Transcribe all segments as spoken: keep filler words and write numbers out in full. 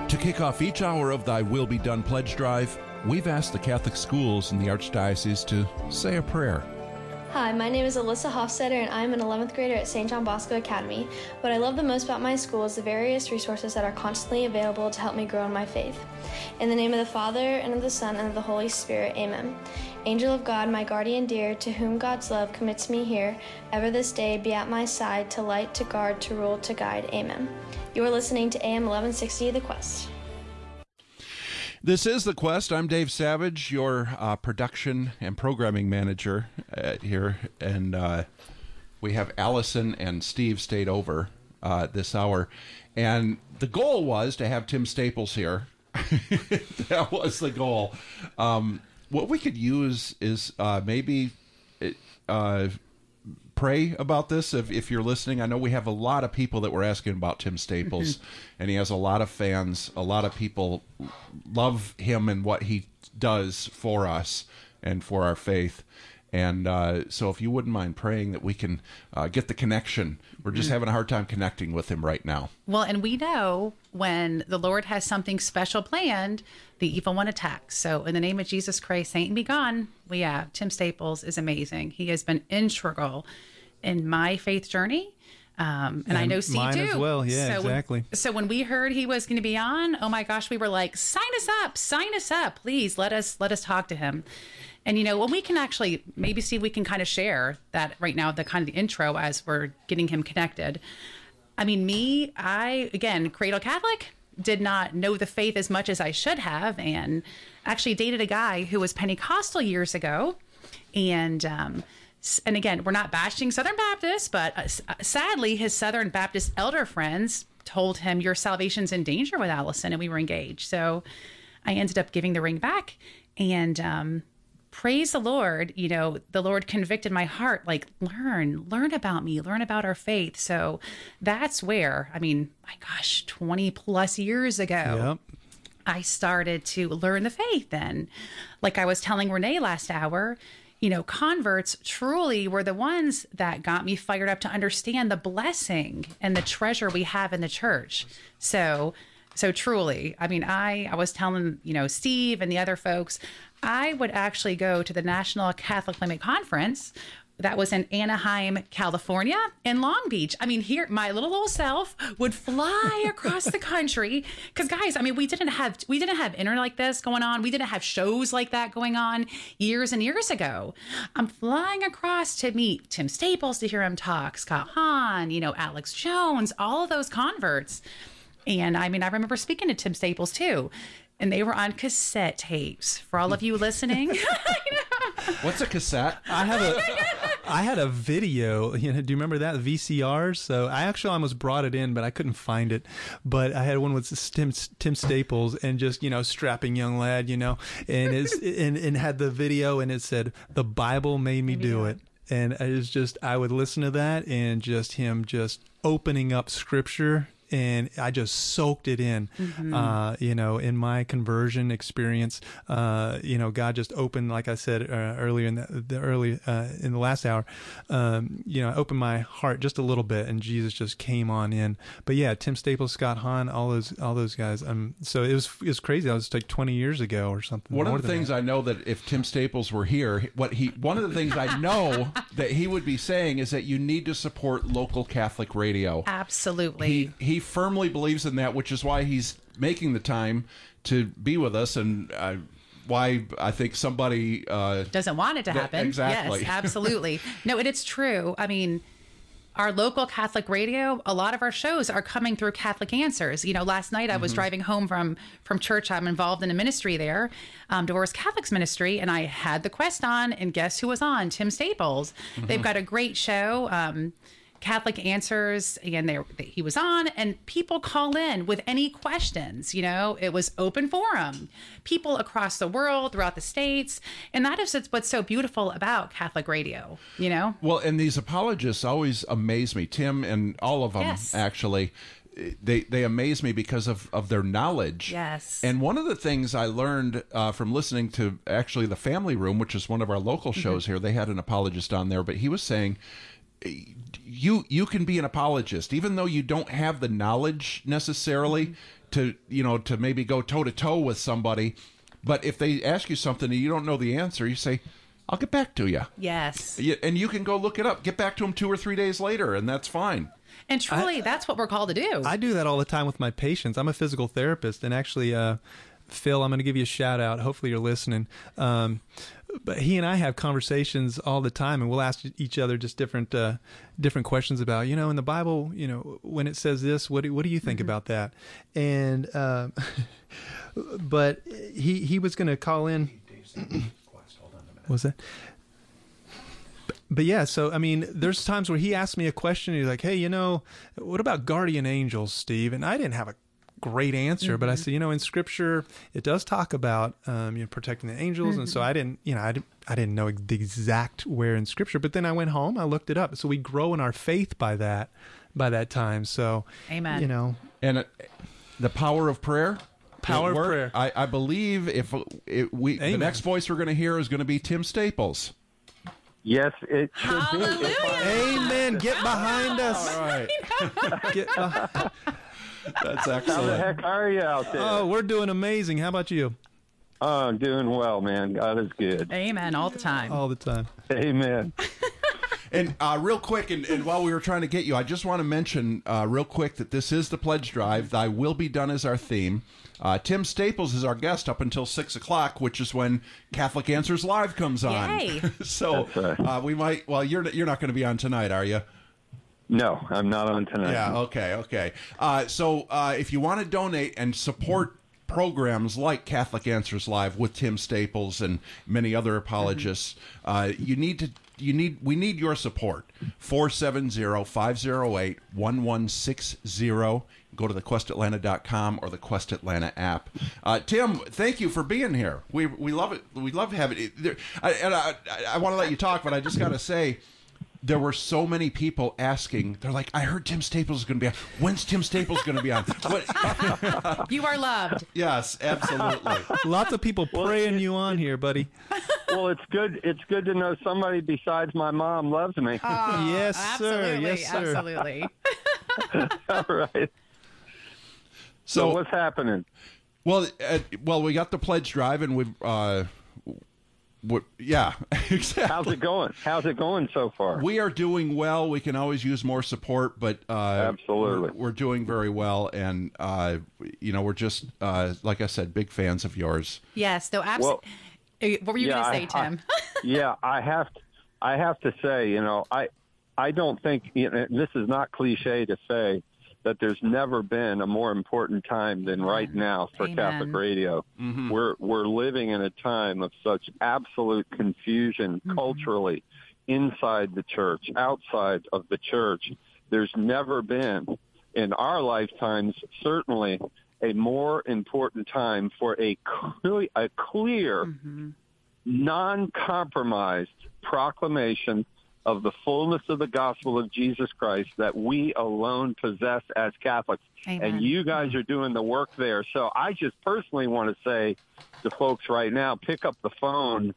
To kick off each hour of Thy Will Be Done pledge drive, we've asked the Catholic schools in the Archdiocese to say a prayer. Hi, my name is Alyssa Hofstetter, and I'm an eleventh grader at Saint John Bosco Academy. What I love the most about my school is the various resources that are constantly available to help me grow in my faith. In the name of the Father, and of the Son, and of the Holy Spirit, amen. Angel of God, my guardian dear, to whom God's love commits me here, ever this day be at my side, to light, to guard, to rule, to guide, amen. You are listening to A M eleven sixty, The Quest. This is The Quest. I'm Dave Savage, your uh, production and programming manager uh, here, and uh, we have Allison and Steve stayed over uh, this hour, and the goal was to have Tim Staples here. That was the goal. Um, what we could use is uh, maybe uh, pray about this if, if you're listening. I know we have a lot of people that were asking about Tim Staples, and he has a lot of fans. A lot of people love him and what he does for us and for our faith. And uh, so if you wouldn't mind praying that we can uh, get the connection. We're just having a hard time connecting with him right now. Well, and we know when the Lord has something special planned, the evil one attacks. So in the name of Jesus Christ, Satan be gone. Well, yeah, Tim Staples is amazing. He has been integral in my faith journey. Um, and, and I know Steve mine too. as well. Yeah, so exactly. When, so when we heard he was going to be on, oh my gosh, we were like, sign us up, sign us up, please let us let us talk to him. And you know, when we can actually, maybe Steve, we can kind of share that right now, the kind of the intro as we're getting him connected. I mean, me, I again, cradle Catholic, did not know the faith as much as I should have, and actually dated a guy who was Pentecostal years ago, and. Um, And again, we're not bashing Southern Baptists, but uh, sadly, his Southern Baptist elder friends told him, your salvation's in danger with Allison, and we were engaged. So I ended up giving the ring back, and um, praise the Lord, you know, the Lord convicted my heart, like, learn, learn about me, learn about our faith. So that's where, I mean, my gosh, twenty plus years ago, yep. I started to learn the faith. And like I was telling Renee last hour, you know, converts truly were the ones that got me fired up to understand the blessing and the treasure we have in the church. So, so truly, I mean, I, I was telling, you know, Steve and the other folks, I would actually go to the National Catholic Limit Conference. That was in Anaheim, California, and Long Beach. I mean, here, my little old self would fly across the country. Because, guys, I mean, we didn't have we didn't have internet like this going on. We didn't have shows like that going on years and years ago. I'm flying across to meet Tim Staples, to hear him talk, Scott Hahn, you know, Alex Jones, all of those converts. And, I mean, I remember speaking to Tim Staples, too. And they were on cassette tapes. For all of you listening. What's a cassette? I have a, I had a video. You know, do you remember that V C Rs? So I actually almost brought it in, but I couldn't find it. But I had one with Tim, Tim Staples, and just you know, strapping young lad, you know, and it's and, and had the video, and it said, "The Bible made me do it." And it was just, I would listen to that, and just him just opening up Scripture. And I just soaked it in, mm-hmm. uh, you know, in my conversion experience. Uh, you know, God just opened, like I said uh, earlier in the, the early uh, in the last hour. Um, you know, opened my heart just a little bit, and Jesus just came on in. But yeah, Tim Staples, Scott Hahn, all those, all those guys. Um, so it was, it was crazy. That was like twenty years ago or something. One of the things that. I know that if Tim Staples were here, what he, one of the things I know that he would be saying is that you need to support local Catholic radio. Absolutely. He, he firmly believes in that, which is why he's making the time to be with us, and uh, why I think somebody uh, doesn't want it to happen. Exactly. Yes, absolutely. No, and it's true. I mean, our local Catholic radio, a lot of our shows are coming through Catholic Answers. You know, last night I was mm-hmm. driving home from from church. I'm involved in a ministry there, um, Dolores Catholic's ministry, and I had the Quest on, and guess who was on? Tim Staples. Mm-hmm. They've got a great show. Um, Catholic Answers, and they, he was on, and people call in with any questions. You know, it was open forum, people across the world, throughout the states, and that is what's so beautiful about Catholic radio. You know, well, and these apologists always amaze me, Tim, and all of them yes. actually. They they amaze me because of, of their knowledge. Yes. And one of the things I learned uh, from listening to actually the Family Room, which is one of our local shows mm-hmm. here, they had an apologist on there, but he was saying, you you can be an apologist, even though you don't have the knowledge necessarily to you know to maybe go toe to toe with somebody. But if they ask you something and you don't know the answer, you say, "I'll get back to you." Yes. And you can go look it up. Get back to them two or three days later, and that's fine. And truly, I, that's what we're called to do. I do that all the time with my patients. I'm a physical therapist, and actually, uh, Phil, I'm going to give you a shout out. Hopefully, you're listening. Um, but he and I have conversations all the time, and we'll ask each other just different uh, different questions about, you know, in the Bible, you know, when it says this, what do, what do you think mm-hmm. about that? And uh, but he he was going to call in. What was that? But yeah, so, I mean, there's times where he asked me a question, and he's like, hey, you know, what about guardian angels, Steve? And I didn't have a great answer, mm-hmm. but I said, you know, in Scripture, it does talk about, um, you know, protecting the angels. Mm-hmm. And so I didn't, you know, I didn't, I didn't know the exact where in Scripture, but then I went home, I looked it up. So we grow in our faith by that, by that time. So, amen. You know. And it, the power of prayer. Power of prayer. I, I believe if it, we, amen. The next voice we're going to hear is going to be Tim Staples. Yes, it should Hallelujah. be. Amen. Get behind us. All right. Get behind. That's excellent. How the heck are you out there? Oh, we're doing amazing. How about you? Oh, I'm doing well, man. God is good. Amen. All the time. All the time. Amen. And uh, real quick, and, and while we were trying to get you, I just want to mention uh, real quick that this is the pledge drive. Thy will be done is our theme. Uh, Tim Staples is our guest up until six o'clock, which is when Catholic Answers Live comes on. Yay. So right. uh, we might. Well, you're you're not going to be on tonight, are you? No, I'm not on tonight. Yeah. Okay. Okay. Uh, so uh, if you want to donate and support programs like Catholic Answers Live with Tim Staples and many other apologists, mm-hmm. uh, you need to. You need. We need your support. four seven zero, five zero eight, one one six zero. Go to the quest atlanta dot com or the Quest Atlanta app. Uh, Tim, thank you for being here. We we love it. We love having it. There, I, and I, I want to let you talk, but I just got to say, there were so many people asking. They're like, I heard Tim Staples is going to be on. When's Tim Staples going to be on? What? You are loved. Yes, absolutely. Lots of people praying you on here, buddy. Well, it's good. It's good to know somebody besides my mom loves me. Oh, yes, sir. Absolutely, yes, sir. Absolutely. All right. So, so what's happening? Well, uh, well, we got the pledge drive, and we've, uh, what, yeah, exactly. How's it going? How's it going so far? We are doing well. We can always use more support, but uh, absolutely, we're, we're doing very well, and uh, you know, we're just uh, like I said, big fans of yours. Yes, no, absolutely. Well, what were you yeah, going to say, I, Tim? I, yeah, I have. To, I have to say, you know, I, I don't think you know, this is not cliche to say that there's never been a more important time than right now for Amen. Catholic radio. Mm-hmm. We're we're living in a time of such absolute confusion mm-hmm. culturally inside the church, outside of the church. There's never been in our lifetimes, certainly, a more important time for a clear, a clear mm-hmm. non-compromised proclamation of the fullness of the gospel of Jesus Christ that we alone possess as Catholics. Amen. And you guys are doing the work there. So I just personally want to say to folks right now, pick up the phone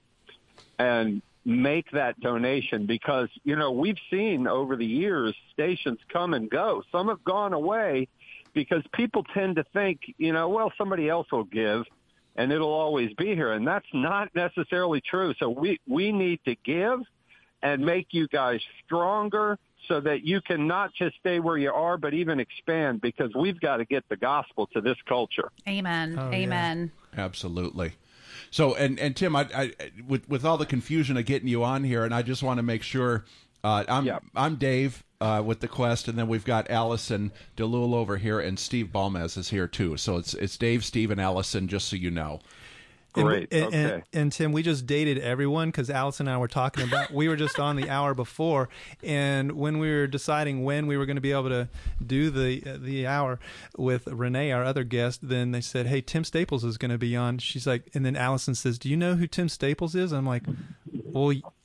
and make that donation because, you know, we've seen over the years stations come and go. Some have gone away because people tend to think, you know, well, somebody else will give and it'll always be here. And that's not necessarily true. So we, we need to give and make you guys stronger so that you can not just stay where you are, but even expand because we've got to get the gospel to this culture. Amen. Oh, Amen. Yeah. Absolutely. So, and, and Tim, I, I, with, with all the confusion of getting you on here, and I just want to make sure, uh, I'm, yep. I'm Dave uh, with the Quest, and then we've got Allison DeLul over here, and Steve Balmez is here too. So it's, it's Dave, Steve, and Allison, just so you know. Great. And, okay. and, and Tim, we just dated everyone because Allison and I were talking about, we were just on the hour before. And when we were deciding when we were going to be able to do the uh, the hour with Renee, our other guest, then they said, hey, Tim Staples is going to be on. She's like, and then Allison says, do you know who Tim Staples is? I'm like, well,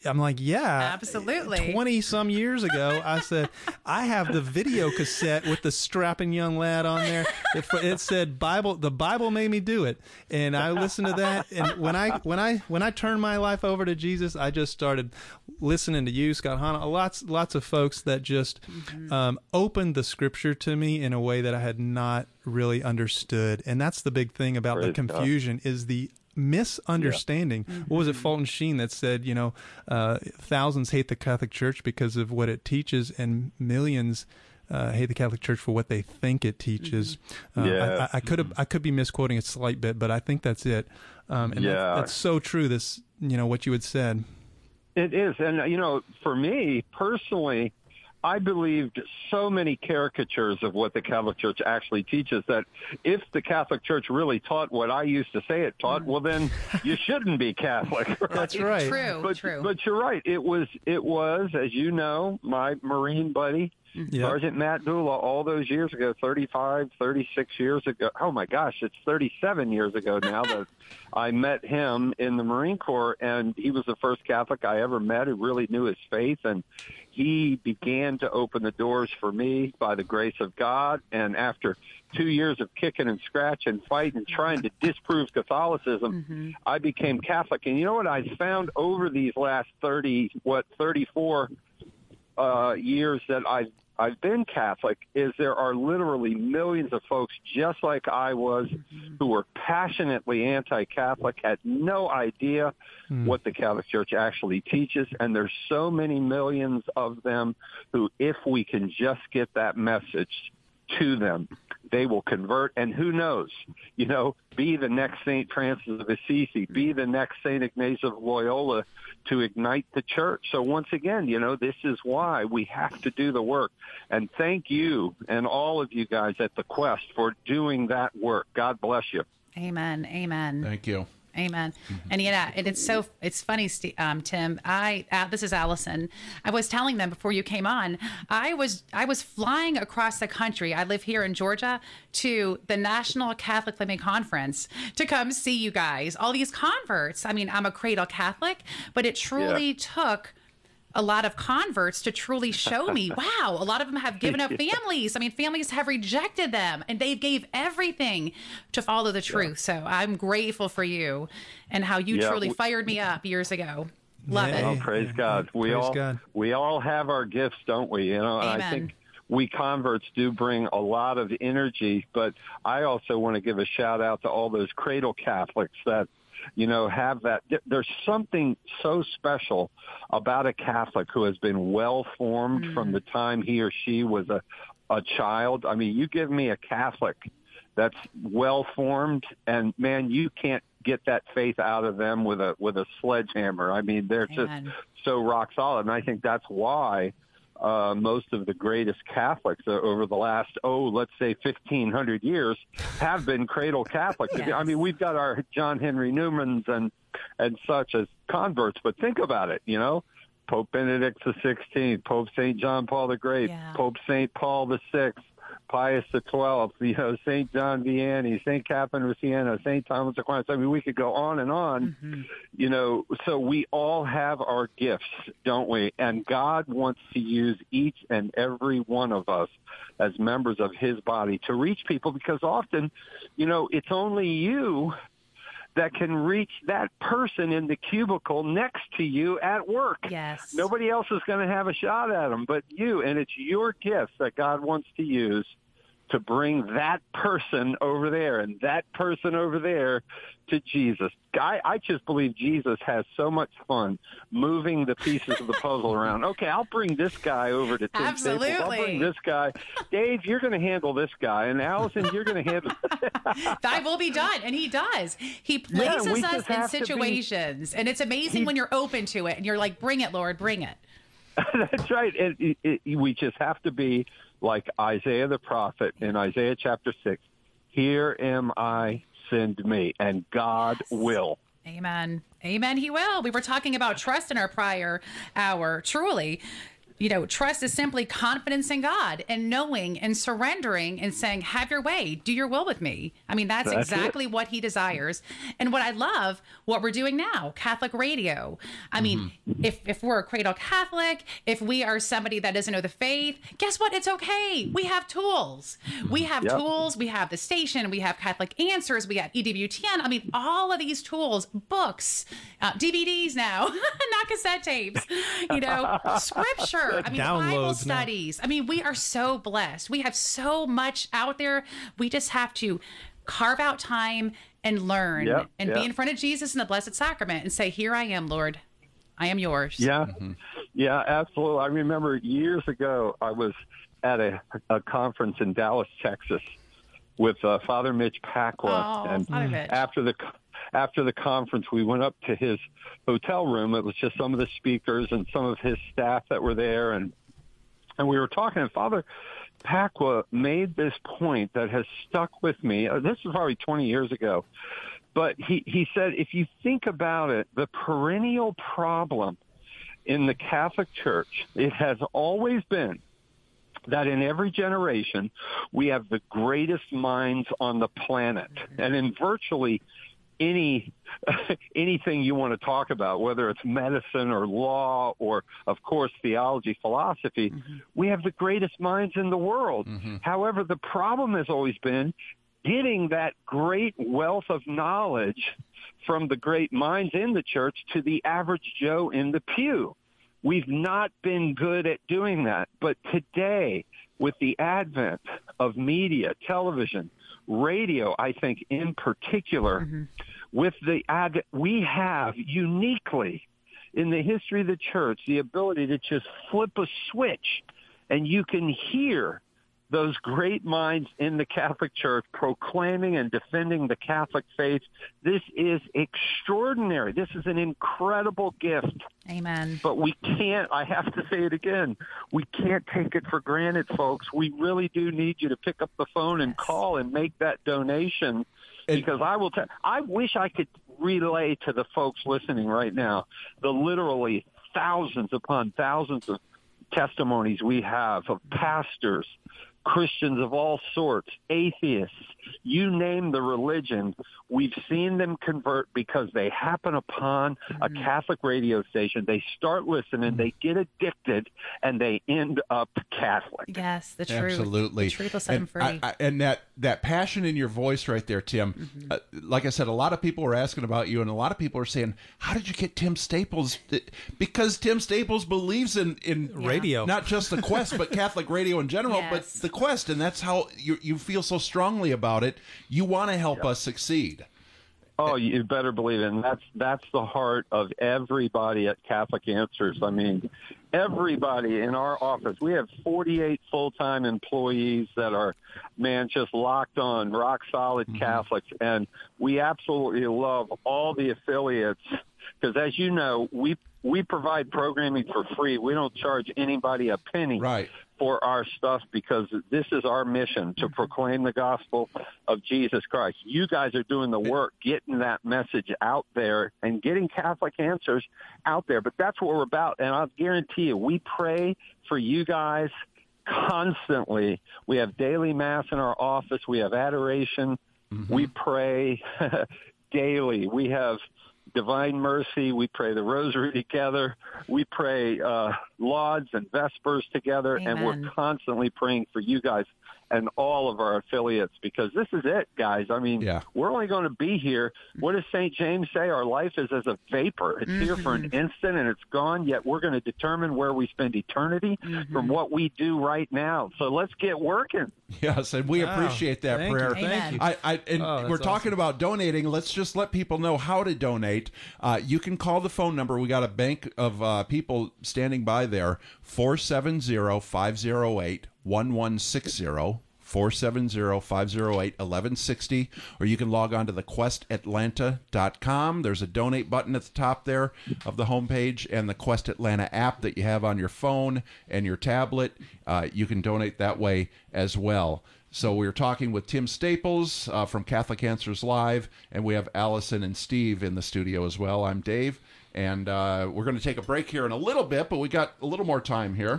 I'm like, yeah. Absolutely. twenty some years ago, I said, I have the video cassette with the strapping young lad on there. It, it said Bible, the Bible made me do it. And I listened to that. And when I, when I, when I turned my life over to Jesus, I just started listening to you, Scott Hahn, lots, lots of folks that just mm-hmm. um, opened the scripture to me in a way that I had not really understood. And that's the big thing about Praise the confusion God. Is the misunderstanding. Yeah. Mm-hmm. What was it, Fulton Sheen, that said, you know, uh, thousands hate the Catholic Church because of what it teaches, and millions uh, hate the Catholic Church for what they think it teaches. Mm-hmm. Uh, yeah. I, I could have, I could be misquoting a slight bit, but I think that's it. Um, and yeah. that's, that's so true. This, you know, what you had said. It is, and you know, for me personally, I believed so many caricatures of what the Catholic Church actually teaches that if the Catholic Church really taught what I used to say it taught, well, then you shouldn't be Catholic. Right? That's right. True, but, true. But you're right. It was, it was, as you know, my Marine buddy, yep. Sergeant Matt Dula, all those years ago, thirty-five, thirty-six years ago. Oh, my gosh, it's thirty-seven years ago now that I met him in the Marine Corps, and he was the first Catholic I ever met who really knew his faith, and he began to open the doors for me by the grace of God. And after two years of kicking and scratching, fighting, trying to disprove Catholicism, mm-hmm. I became Catholic. And you know what I found over these last thirty, what, thirty-four uh, years that I've I've been Catholic is there are literally millions of folks just like I was mm-hmm. who were passionately anti-Catholic, had no idea mm. what the Catholic Church actually teaches. And there's so many millions of them who, if we can just get that message to them, they will convert. And who knows, you know, be the next Saint Francis of Assisi, be the next Saint Ignatius of Loyola to ignite the church. So once again, you know, this is why we have to do the work. And thank you and all of you guys at the Quest for doing that work. God bless you. Amen. Amen. Thank you. Amen. Mm-hmm. And yeah, and it's so, it's funny, um, Tim, I, uh, this is Allison. I was telling them before you came on, I was, I was flying across the country. I live here in Georgia to the National Catholic Living Conference to come see you guys, all these converts. I mean, I'm a cradle Catholic, but it truly yeah. took a lot of converts to truly show me, wow, a lot of them have given up families. I mean, families have rejected them, and they gave everything to follow the truth. Yeah. So I'm grateful for you and how you yeah. truly fired me up years ago. Love yeah. it. Oh, praise God. We praise all God. we all have our gifts, don't we? You know, and Amen. I think we converts do bring a lot of energy, but I also want to give a shout out to all those cradle Catholics that, you know, have that. There's something so special about a Catholic who has been well formed mm. from the time he or she was a, a child. I mean, you give me a Catholic that's well formed, and man, you can't get that faith out of them with a with a sledgehammer. I mean, they're Amen. just so rock solid, and I think that's why uh, most of the greatest Catholics uh, over the last, oh, let's say fifteen hundred years have been cradle Catholics. Yes. I mean, we've got our John Henry Newmans and, and such as converts, but think about it, you know, Pope Benedict the sixteenth, Pope Saint John Paul the Great, yeah. Pope Saint Paul the sixth, Pius the twelfth, you know, Saint John Vianney, Saint Catherine of Siena, Saint Thomas Aquinas. I mean, we could go on and on, mm-hmm. you know, so we all have our gifts, don't we? And God wants to use each and every one of us as members of his body to reach people, because often, you know, it's only you that can reach that person in the cubicle next to you at work. Yes. Nobody else is going to have a shot at them but you, and it's your gifts that God wants to use to bring that person over there and that person over there to Jesus. I, I just believe Jesus has so much fun moving the pieces of the puzzle around. Okay, I'll bring this guy over to Tim Absolutely. Staples. I'll bring this guy. Dave, you're going to handle this guy. And Allison, you're going to handle Thy will be done. And he does. He places yeah, us in situations. Be, and it's amazing he, when you're open to it and you're like, bring it, Lord, bring it. That's right. And it, it, we just have to be like Isaiah the prophet in Isaiah chapter six. Here am I, send me, and God yes. will. Amen. Amen. He will. We were talking about trust in our prior hour. Truly, You know, trust is simply confidence in God and knowing and surrendering and saying, have your way, do your will with me. I mean, that's, that's exactly it. What he desires. And what I love, what we're doing now, Catholic radio. I mean, mm-hmm. if, if we're a cradle Catholic, if we are somebody that doesn't know the faith, guess what? It's okay. We have tools. We have yep. tools. We have the station. We have Catholic Answers. We have E W T N. I mean, all of these tools, books, uh, D V Ds now, not cassette tapes, you know, scripture. I mean, Downloads Bible studies. Now. I mean, we are so blessed. We have so much out there. We just have to carve out time and learn yep, and yep. be in front of Jesus in the Blessed Sacrament and say, here I am, Lord. I am yours. Yeah. Mm-hmm. Yeah, absolutely. I remember years ago, I was at a, a conference in Dallas, Texas with uh, Father Mitch Pacwa. Oh, and Father Mitch. after the After the conference, we went up to his hotel room. It was just some of the speakers and some of his staff that were there. And and we were talking, and Father Pacwa made this point that has stuck with me. This was probably twenty years ago. But he, he said, if you think about it, the perennial problem in the Catholic Church, it has always been that in every generation, we have the greatest minds on the planet. And in virtually any anything you want to talk about, whether it's medicine or law or, of course, theology, philosophy, mm-hmm. we have the greatest minds in the world. Mm-hmm. However, the problem has always been getting that great wealth of knowledge from the great minds in the church to the average Joe in the pew. We've not been good at doing that. But today, with the advent of media, television, radio, I think in particular, mm-hmm. with the ad, we have uniquely in the history of the church the ability to just flip a switch and you can hear those great minds in the Catholic Church proclaiming and defending the Catholic faith. This is extraordinary. This is an incredible gift. Amen. But we can't, I have to say it again, we can't take it for granted, folks. We really do need you to pick up the phone and yes. call and make that donation. And, because I will tell, I wish I could relay to the folks listening right now the literally thousands upon thousands of testimonies we have of pastors, Christians of all sorts, atheists, you name the religion, we've seen them convert because they happen upon a Catholic radio station. They start listening, they get addicted, and they end up Catholic. Yes, the truth. Absolutely. The truth will set them free. I, I, and that, that passion in your voice right there, Tim, mm-hmm. uh, like I said, a lot of people are asking about you, and a lot of people are saying, how did you get Tim Staples? Because Tim Staples believes in, in yeah. radio. Not just the Quest, but Catholic radio in general, yes. but the Quest, and that's how you, you feel so strongly about it. You want to help yep. us succeed. Oh, you better believe it. And that's that's the heart of everybody at Catholic Answers. I mean, everybody in our office. We have forty-eight full-time employees that are, man, just locked on, rock solid mm-hmm. Catholics. And we absolutely love all the affiliates because, as you know, we we provide programming for free. We don't charge anybody a penny. Right. For our stuff because this is our mission to proclaim the gospel of Jesus Christ. You guys are doing the work, getting that message out there and getting Catholic Answers out there. But that's what we're about. And I'll guarantee you, we pray for you guys constantly. We have daily mass in our office. We have adoration. Mm-hmm. We pray daily. We have Divine Mercy. We pray the Rosary together. We pray uh, Lauds and Vespers together. Amen. And we're constantly praying for you guys and all of our affiliates because this is it, guys. I mean, yeah. we're only going to be here. What does Saint James say? Our life is as a vapor. It's mm-hmm. here for an instant and it's gone, yet we're going to determine where we spend eternity mm-hmm. from what we do right now. So let's get working. Yes, and we wow. appreciate that Thank prayer. You. Thank you. I, I, and oh, we're talking awesome. about donating. Let's just let people know how to donate. Uh, you can call the phone number. We got a bank of uh, people standing by there, four seven zero, five zero eight, one one six zero. four seven zero, five zero eight, one one six zero, or you can log on to the quest atlanta dot com. There's a donate button at the top there of the homepage, and the Quest Atlanta app that you have on your phone and your tablet. Uh, you can donate that way as well. So we were talking with Tim Staples uh, from Catholic Answers Live, and we have Allison and Steve in the studio as well. I'm Dave, And uh, we're going to take a break here in a little bit, but we got a little more time here.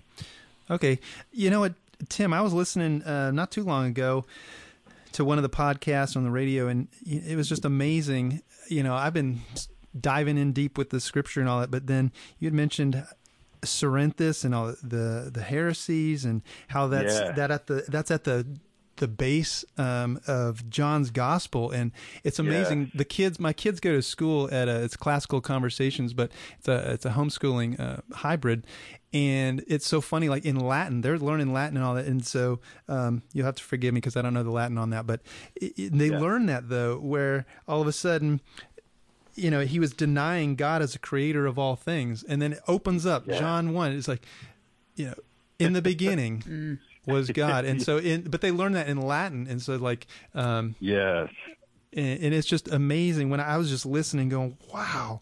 Okay. You know what, Tim, I was listening uh, not too long ago to one of the podcasts on the radio, and it was just amazing. You know, I've been diving in deep with the scripture and all that, but then you had mentioned Cerinthus and all the the heresies and how that's Yeah. that at the that's at the the base um, of John's gospel, and it's amazing. Yeah. The kids, my kids go to school at a, it's Classical Conversations, but it's a it's a homeschooling uh, hybrid, and it's so funny. Like in Latin, they're learning Latin and all that, and so um, you'll have to forgive me because I don't know the Latin on that, but it, it, they Yeah. learn that though, where all of a sudden, you know, he was denying God as a creator of all things. And then it opens up Yeah. John one. It's like, you know, in the beginning was God. And so in, but they learn that in Latin. And so like, um, Yes. and, and it's just amazing when I was just listening going, wow.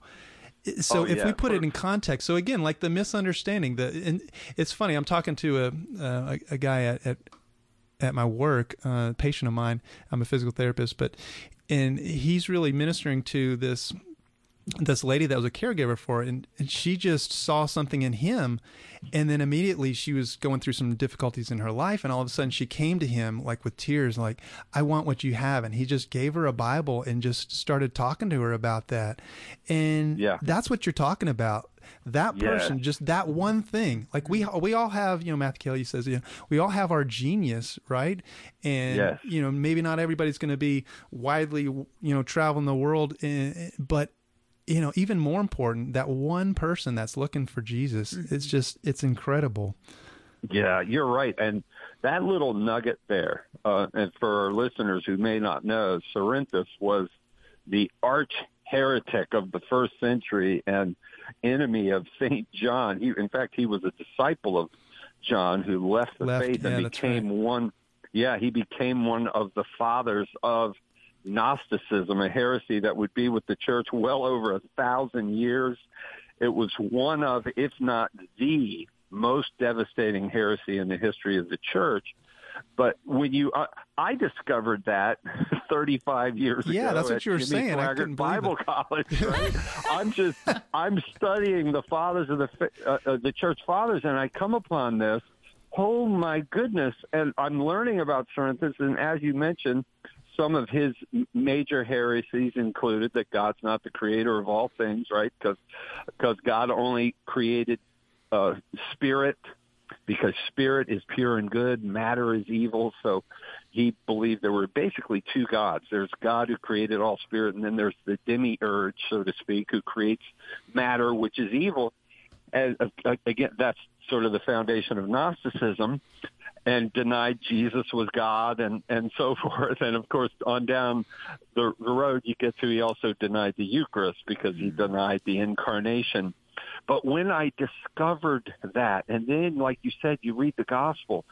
So Oh, if yeah. we put it in context, so again, like the misunderstanding, the, and it's funny, I'm talking to a, uh, a, a guy at, at, at my work, uh, a patient of mine. I'm a physical therapist, but and he's really ministering to this this lady that was a caregiver for her, and, and she just saw something in him, and then immediately she was going through some difficulties in her life, and all of a sudden she came to him like with tears, like, I want what you have. And he just gave her a Bible and just started talking to her about that. And Yeah. that's what you're talking about. That Yeah. person, just that one thing. Like we we all have, you know, Matthew Kelly says, you know, we all have our genius, right? And Yes. you know, maybe not everybody's going to be widely, you know, traveling the world, eh, but you know, even more important, that one person that's looking for Jesus, it's just, it's incredible. Yeah, you're right. And that little nugget there, uh, and for our listeners who may not know, Cerinthus was the arch heretic of the first century and enemy of Saint John. He, in fact, he was a disciple of John who left the Left, faith yeah, and that's became right. one. Yeah, he became one of the fathers of Gnosticism, a heresy that would be with the church well over a thousand years. It was one of, if not the most devastating heresy in the history of the church. But when you, uh, I discovered that thirty-five years Yeah, ago. that's what at you were Jimmy saying. I Swaggart couldn't believe Bible it. College. Right? I'm just, I'm studying the fathers of the uh, uh, the church fathers, and I come upon this. Oh my goodness! And I'm learning about Cerinthus, and as you mentioned, some of his major heresies included that God's not the creator of all things, right? Because because God only created uh, spirit, because spirit is pure and good, matter is evil. So he believed there were basically two gods. There's God who created all spirit, and then there's the demiurge, so to speak, who creates matter, which is evil. And uh, again, that's sort of the foundation of Gnosticism, and denied Jesus was God and, and so forth. And, of course, on down the, the road you get to, he also denied the Eucharist because he denied the incarnation. But when I discovered that, and then, like you said, you read the gospel,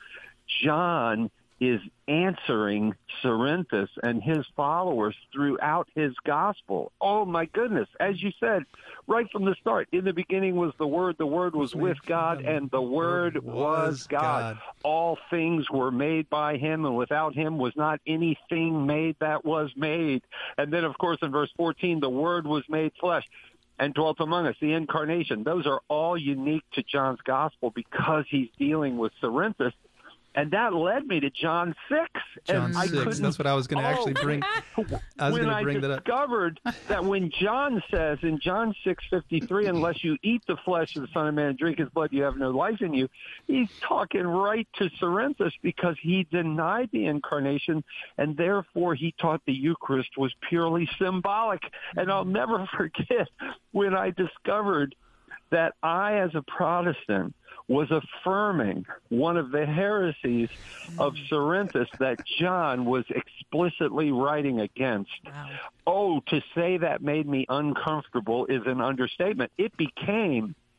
John is answering Cerinthus and his followers throughout his gospel. Oh, my goodness. As you said, right from the start, in the beginning was the Word, the Word was with God, and the Word was God. All things were made by him, and without him was not anything made that was made. And then, of course, in verse fourteen, the Word was made flesh and dwelt among us, the incarnation. Those are all unique to John's gospel because he's dealing with Cerinthus. And that led me to John six. John and I six, couldn't- that's what I was going to Oh, actually bring. I was when going to I bring that up. discovered that when John says in John six fifty-three, unless you eat the flesh of the Son of Man and drink his blood, you have no life in you, he's talking right to Cerinthus because he denied the incarnation, and therefore he taught the Eucharist was purely symbolic. And I'll never forget when I discovered that I, as a Protestant, was affirming one of the heresies of Cerinthus that John was explicitly writing against. Wow. Oh, to say that made me uncomfortable is an understatement. It became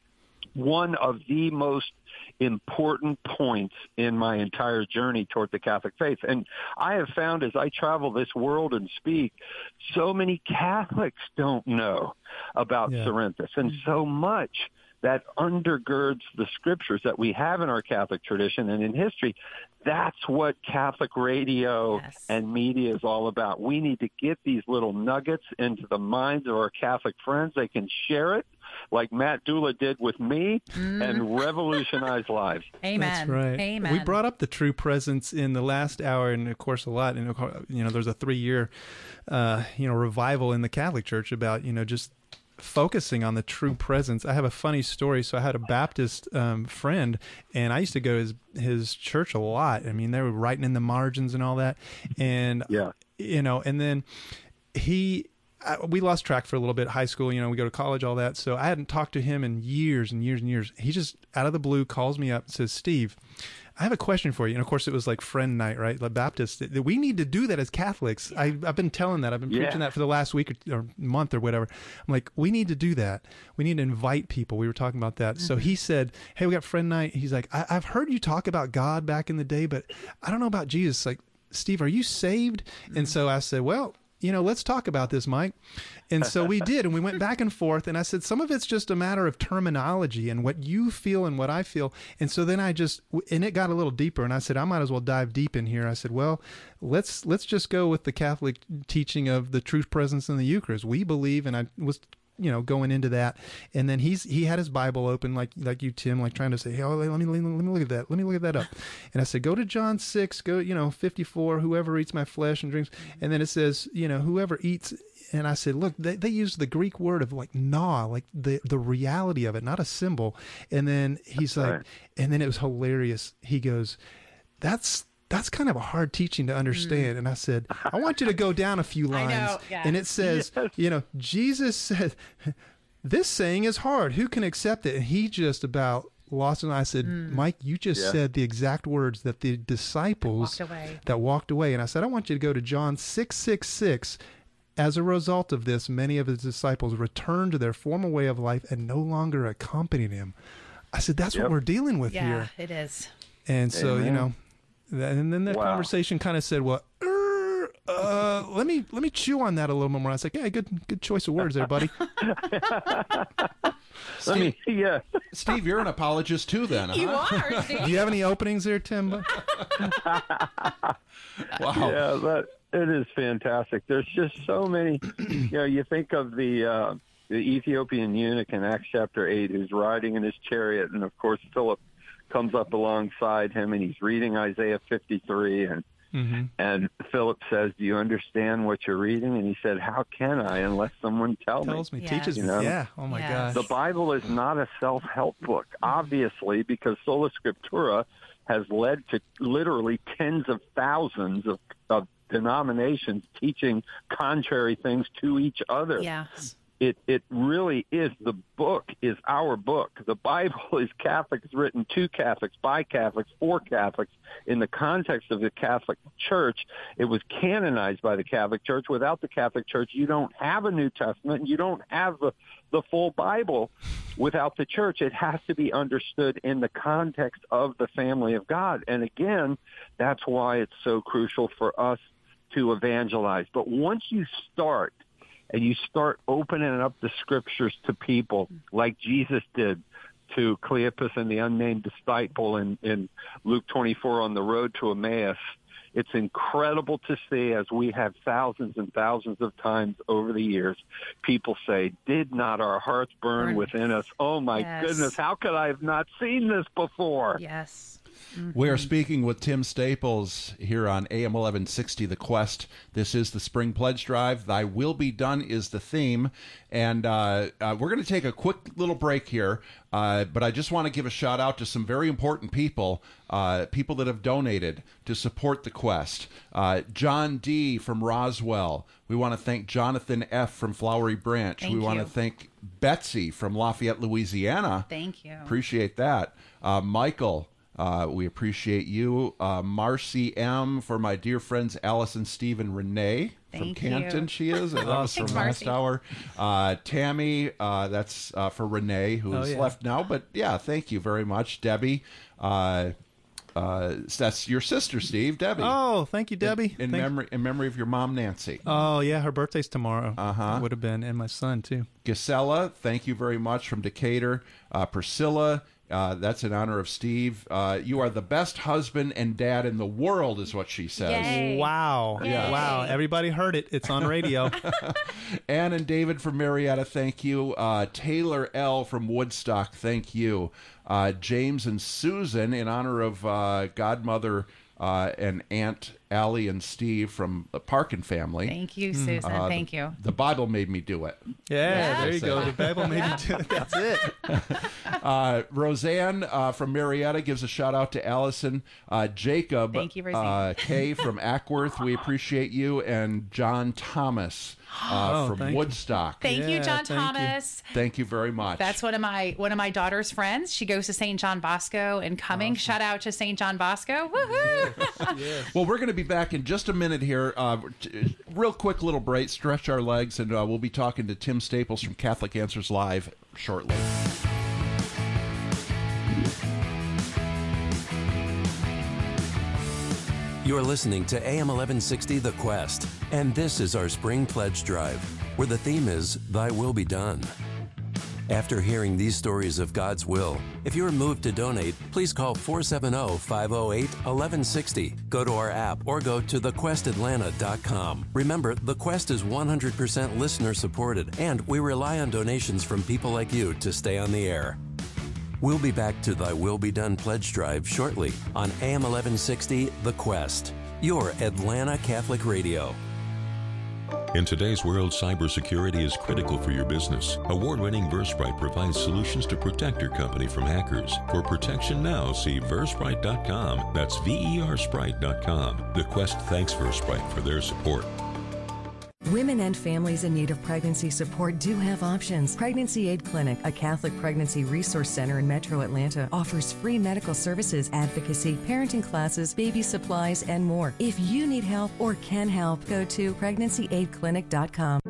one of the most important points in my entire journey toward the Catholic faith. And I have found as I travel this world and speak, so many Catholics don't know about Yeah. Cerinthus, and so much that undergirds the scriptures that we have in our Catholic tradition and in history. That's what Catholic radio Yes. and media is all about. We need to get these little nuggets into the minds of our Catholic friends. They can share it like Matt Dula did with me Mm. and revolutionize lives. Amen. That's right. Amen. We brought up the true presence in the last hour, and of course, a lot. And of course, you know, there's a three-year, uh, you know, revival in the Catholic Church about you know just focusing on the true presence. I have a funny story. So I had a Baptist um, friend, and I used to go to his his church a lot. I mean, they were writing in the margins and all that, and Yeah. you know, and then he. I, we lost track for a little bit. High school, you know, we go to college, all that. So I hadn't talked to him in years and years and years. He just out of the blue calls me up and says, "Steve, I have a question for you." And of course, it was like friend night, right? Like Baptist. We need to do that as Catholics. I, I've been telling that. I've been Yeah. preaching that for the last week or, or month or whatever. I'm like, we need to do that. We need to invite people. We were talking about that. So he said, "Hey, we got friend night." He's like, I, "I've heard you talk about God back in the day, but I don't know about Jesus. Like, Steve, are you saved?" And so I said, "Well, you know, let's talk about this, Mike." And so we did, and we went back and forth, and I said, some of it's just a matter of terminology and what you feel and what I feel. And so then I just, and it got a little deeper, and I said, I might as well dive deep in here. I said, well, let's, let's just go with the Catholic teaching of the true presence in the Eucharist. We believe, and I was, you know, going into that. And then he's, he had his Bible open, like, like you, Tim, like trying to say, hey, oh, let me, let me, let me look at that. Let me look at that up. And I said, go to John six, go, you know, fifty-four, whoever eats my flesh and drinks. And then it says, you know, whoever eats. And I said, look, they, they use the Greek word of like gnaw, like the, the reality of it, not a symbol. And then he's like, right. and then it was hilarious. He goes, that's, that's kind of a hard teaching to understand. Mm. And I said, I want you to go down a few lines. I know, yeah. And it says, Yes. you know, Jesus said, this saying is hard. Who can accept it? And he just about lost it. I said, mm. Mike, you just yeah. said the exact words that the disciples walked away. that walked away. And I said, I want you to go to John six six six. As a result of this, many of his disciples returned to their former way of life and no longer accompanied him. I said, that's Yep. what we're dealing with Yeah, here. it is. And so, Amen. you know, that, and then the Wow. conversation kind of said, well, er, uh, let me let me chew on that a little more. I was like, yeah, good good choice of words there, buddy. Let me, yeah. Steve, you're an apologist too, then, You huh? are. Steve. Do you have any openings there, Tim? Wow. Yeah, that it is fantastic. There's just so many. You know, you think of the uh, the Ethiopian eunuch in Acts chapter eight, who's riding in his chariot, and of course Philip comes up alongside him, and he's reading Isaiah fifty-three, and Mm-hmm. and Philip says, "Do you understand what you're reading?" And he said, "How can I unless someone tell me?" Tells me, Yes. teaches me. You know? Yeah. Oh my Yes. gosh. The Bible is not a self-help book, obviously, because Sola Scriptura has led to literally tens of thousands of, of denominations teaching contrary things to each other. Yes. It it really is, the book is our book. The Bible is Catholic. It's written to Catholics, by Catholics, for Catholics. In the context of the Catholic Church, it was canonized by the Catholic Church. Without the Catholic Church, you don't have a New Testament, and you don't have the, the full Bible without the Church. It has to be understood in the context of the family of God. And again, that's why it's so crucial for us to evangelize. But once you start, and you start opening up the scriptures to people like Jesus did to Cleopas and the unnamed disciple in, in Luke twenty-four on the road to Emmaus, it's incredible to see, as we have thousands and thousands of times over the years, people say, "Did not our hearts burn, Burn. within us?" Oh, my Yes. goodness, how could I have not seen this before? Yes. We are speaking with Tim Staples here on A M eleven sixty, The Quest. This is the Spring Pledge Drive. Thy will be done is the theme. And uh, uh, we're going to take a quick little break here. Uh, but I just want to give a shout out to some very important people, uh, people that have donated to support the Quest. Uh, John D. from Roswell. We want to thank Jonathan F. from Flowery Branch. Thank we want you. to thank Betsy from Lafayette, Louisiana. Thank you. Appreciate that. Uh, Michael. Uh, we appreciate you. Uh, Marcy M. for my dear friends Allison, Steve, and Renee. From Thank Canton, you. she is. That was from Thanks, last Marcy. hour. Uh, Tammy, uh, that's uh, for Renee, who Oh, is yeah. left now. But yeah, thank you very much, Debbie. Uh, uh, that's your sister, Steve, Debbie. Oh, thank you, Debbie. In, in Thank- memory, in memory of your mom, Nancy. Oh, yeah, her birthday's tomorrow. Uh-huh. Would have been, and my son, too. Gisela, thank you very much from Decatur. Uh, Priscilla, uh, that's in honor of Steve. Uh, you are the best husband and dad in the world, is what she says. Yay. Wow. Yay. Wow. Everybody heard it. It's on radio. Ann and David from Marietta, thank you. Uh, Taylor L. from Woodstock, thank you. Uh, James and Susan, in honor of uh, godmother uh, and Aunt Allie and Steve from the Parkin family. Thank you, Susan. Uh, Thank the, you. The Bible made me do it. Yeah, Yeah. there you go. The Bible made Yeah. you do it. That's it. Uh, Roseanne uh, from Marietta gives a shout out to Allison. Uh, Jacob Thank you, Roseanne. uh, Kay from Ackworth, we appreciate you. And John Thomas uh, Oh, from thank you. Woodstock. Thank you, Yeah, John thank you. Thomas. Thank you very much. That's one of my one of my daughter's friends. She goes to Saint John Bosco in Cumming. Shout out to Saint John Bosco. Woohoo! Well, we're going to be back in just a minute here. Uh, t- real quick little break, stretch our legs, and uh, we'll be talking to Tim Staples from Catholic Answers Live shortly. You're listening to A M eleven sixty The Quest, and this is our Spring Pledge Drive, where the theme is Thy Will Be Done. After hearing these stories of God's will, if you are moved to donate, please call four seven zero, five zero eight, one one six zero, go to our app, or go to the quest atlanta dot com. Remember, The Quest is one hundred percent listener supported, and we rely on donations from people like you to stay on the air. We'll be back to Thy Will Be Done Pledge Drive shortly on A M eleven sixty The Quest, your Atlanta Catholic Radio. In today's world, cybersecurity is critical for your business. Award-winning Versprite provides solutions to protect your company from hackers. For protection now, see versprite dot com. That's V E R Sprite dot com. The Quest thanks Versprite for their support. Women and families in need of pregnancy support do have options. Pregnancy Aid Clinic, a Catholic pregnancy resource center in Metro Atlanta, offers free medical services, advocacy, parenting classes, baby supplies, and more. If you need help or can help, go to pregnancy aid clinic dot com.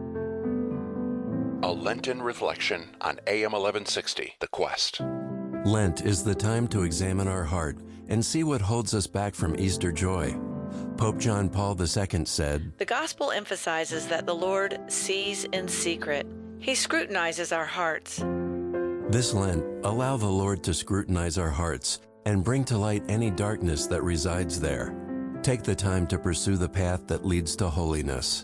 A Lenten reflection on A M eleven sixty, The Quest. Lent is the time to examine our heart and see what holds us back from Easter joy. Pope John Paul the Second said, The gospel emphasizes that the Lord sees in secret. He scrutinizes our hearts. This Lent, allow the Lord to scrutinize our hearts and bring to light any darkness that resides there. Take the time to pursue the path that leads to holiness.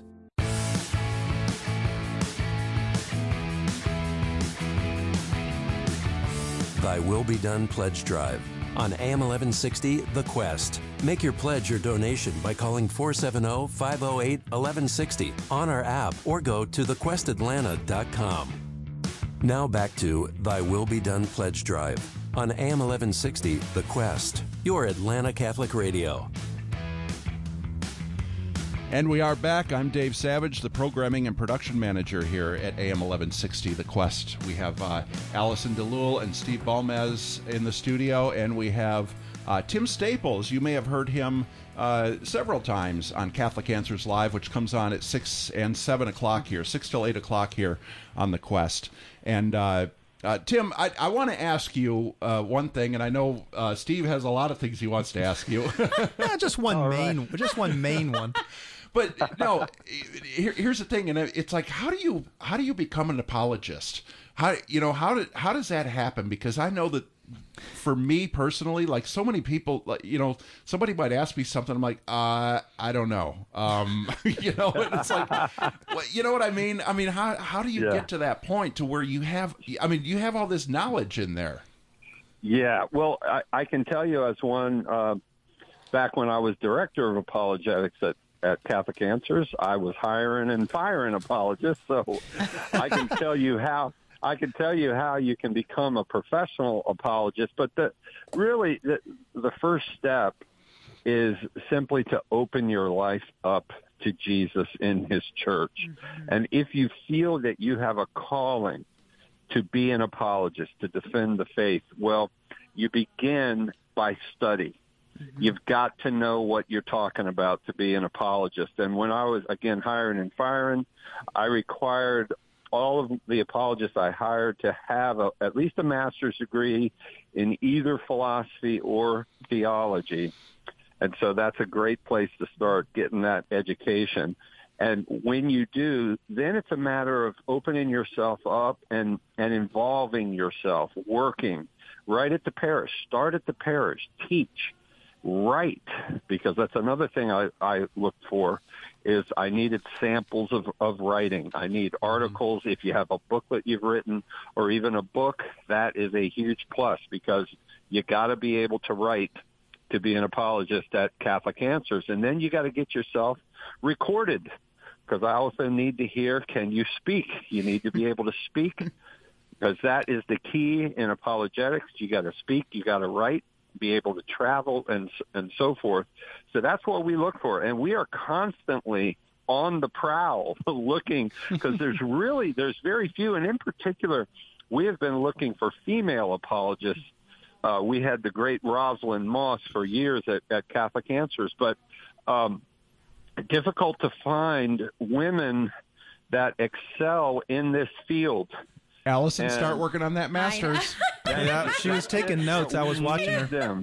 Thy Will Be Done Pledge Drive on A M eleven sixty The Quest. Make your pledge or donation by calling four seven zero, five zero eight, one one six zero on our app or go to the quest atlanta dot com. Now back to Thy Will Be Done Pledge Drive on A M eleven sixty The Quest, your Atlanta Catholic Radio. And we are back. I'm Dave Savage, the programming and production manager here at A M eleven sixty The Quest. We have uh, Allison DeLuel and Steve Balmez in the studio, and we have uh, Tim Staples. You may have heard him uh, several times on Catholic Answers Live, which comes on at six and seven o'clock here, six till eight o'clock here on The Quest. And uh, uh, Tim, I, I want to ask you uh, one thing, and I know uh, Steve has a lot of things he wants to ask you. Yeah, just one main, just one main one. But no, here, here's the thing, and it's like, how do you how do you become an apologist? How you know how did how does that happen? Because I know that for me personally, like so many people, like you know, somebody might ask me something, I'm like, uh, I don't know, um, you know, and it's like, you know what I mean? I mean, how how do you Yeah. get to that point to where you have? I mean, you have all this knowledge in there. Yeah, well, I, I can tell you as one, uh, back when I was director of apologetics at, at Catholic Answers, I was hiring and firing apologists, so I can tell you how I can tell you how you can become a professional apologist. But the, really, the, the first step is simply to open your life up to Jesus in his church. Mm-hmm. And if you feel that you have a calling to be an apologist, to defend the faith, well, you begin by study. Mm-hmm. You've got to know what you're talking about to be an apologist. And when I was, again, hiring and firing, I required all of the apologists I hired to have a, at least a master's degree in either philosophy or theology. And so that's a great place to start getting that education. And when you do, then it's a matter of opening yourself up and, and involving yourself, working right at the parish. Start at the parish. Teach. Write, because that's another thing I, I looked for, is I needed samples of, of writing. I need articles. If you have a booklet you've written or even a book, that is a huge plus, because you got to be able to write to be an apologist at Catholic Answers. And then you got to get yourself recorded, because I also need to hear, can you speak? You need to be able to speak, because that is the key in apologetics. You got to speak, you got to write, be able to travel, and and so forth. So that's what we look for. And we are constantly on the prowl looking, because there's really, there's very few. And in particular, we have been looking for female apologists. Uh, we had the great Rosalind Moss for years at, at Catholic Answers, but um, difficult to find women that excel in this field. Allison, and start working on that master's. Yeah, she was taking notes. I was watching her. Them.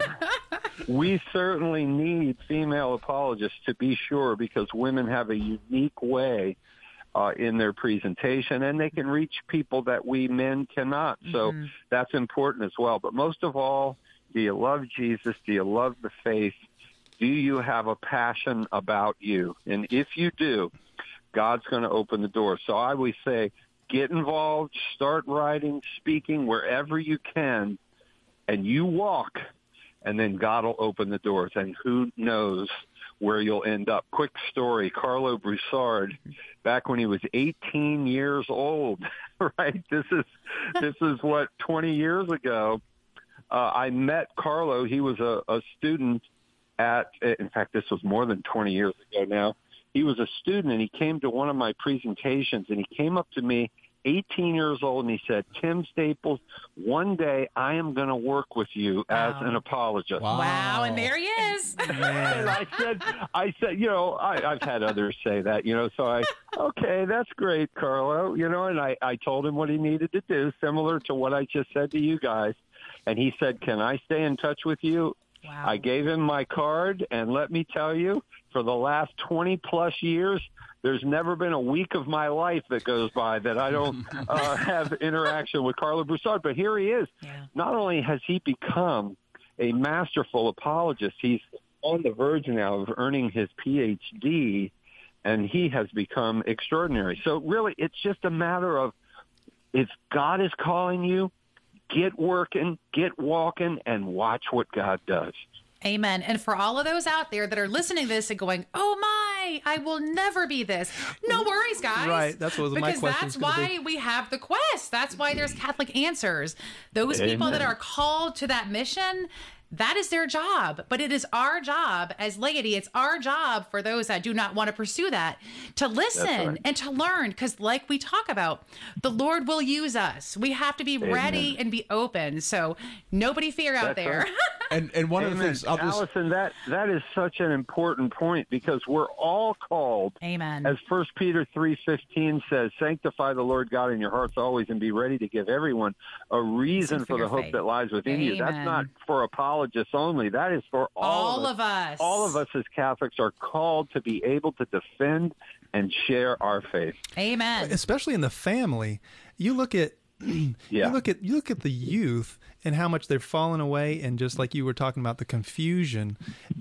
We certainly need female apologists, to be sure, because women have a unique way uh, in their presentation, and they can reach people that we men cannot. So mm-hmm. that's important as well. But most of all, do you love Jesus? Do you love the faith? Do you have a passion about you? And if you do, God's going to open the door. So I always say, get involved, start writing, speaking wherever you can, and you walk, and then God will open the doors, and who knows where you'll end up. Quick story, Carlo Broussard, back when he was eighteen years old, right? This is this is what, twenty years ago. Uh, I met Carlo. He was a, a student at, in fact, this was more than twenty years ago now. He was a student, and he came to one of my presentations, and he came up to me, eighteen years old, and he said, Tim Staples, one day I am going to work with you as wow. an apologist. Wow. wow, and there he is. And I said, I said, you know, I, I've had others say that, you know, so I, okay, that's great, Carlo, you know, and I, I told him what he needed to do, similar to what I just said to you guys. And he said, can I stay in touch with you? Wow. I gave him my card, and let me tell you, for the last twenty plus years, there's never been a week of my life that goes by that I don't uh, have interaction with Carlo Broussard. But here he is. Yeah. Not only has he become a masterful apologist, he's on the verge now of earning his P H D, and he has become extraordinary. So really, it's just a matter of, if God is calling you, get working, get walking, and watch what God does. Amen. And for all of those out there that are listening to this and going, oh my, I will never be this. No worries, guys. Right. That's what was my question. Because that's why we have the quest. That's why there's Catholic Answers. Those Amen. People that are called to that mission, that is their job. But it is our job as laity, it's our job for those that do not want to pursue that, to listen right. and to learn. Because like we talk about, the Lord will use us. We have to be Amen. Ready and be open. So nobody fear out That's there. Right. And and one Amen. of the things, I'll just... Allison, that that is such an important point, because we're all called. Amen. As First Peter three fifteen says, sanctify the Lord God in your hearts always, and be ready to give everyone a reason for, for the hope faith. That lies within Amen. You. That's not for apologists only. That is for all, all of, us. of us. All of us as Catholics are called to be able to defend and share our faith. Amen. Especially in the family. You look at yeah. you look at you look at the youth and how much they're falling away, and just like you were talking about, the confusion.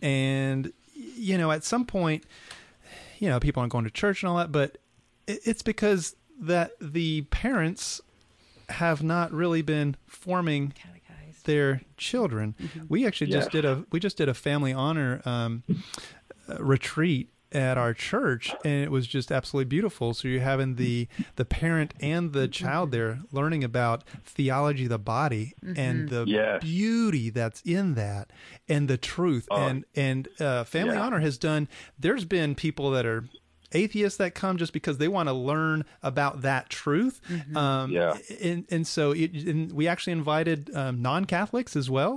And you know, at some point, you know, people aren't going to church and all that, but it's because that the parents have not really been forming their children. Mm-hmm. We actually yeah. just did a we just did a family honor um, retreat at our church, and it was just absolutely beautiful. So you're having the the parent and the child there learning about theology of the body mm-hmm. and the yes. beauty that's in that, and the truth. Oh. And and uh, Family yeah. Honor has done. There's been people that are atheists that come just because they want to learn about that truth. Mm-hmm. Um, yeah. And, and so it, and we actually invited um, non-Catholics as well.